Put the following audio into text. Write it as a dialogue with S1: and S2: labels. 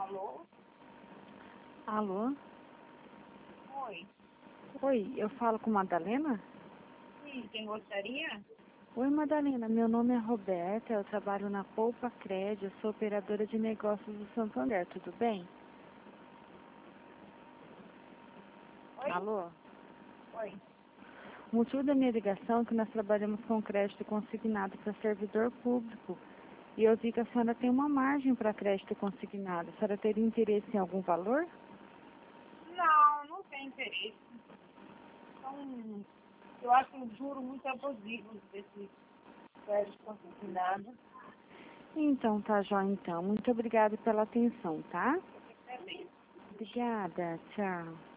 S1: Alô?
S2: Alô?
S1: Oi.
S2: Oi, eu falo com Madalena?
S1: Sim, quem gostaria?
S2: Oi, Madalena, meu nome é Roberta, eu trabalho na Poupa Crédito, eu sou operadora de negócios do Santander, tudo bem?
S1: Oi?
S2: Alô?
S1: Oi.
S2: O motivo da minha ligação é que nós trabalhamos com crédito consignado para servidor público e eu vi que a senhora tem uma margem para crédito consignado. A senhora teria interesse em algum valor?
S1: Não, não tem interesse. Então, eu acho um juro muito abusivo desse crédito consignado.
S2: Então, tá jóia então. Muito obrigada pela atenção, tá?
S1: É bem.
S2: Obrigada, tchau.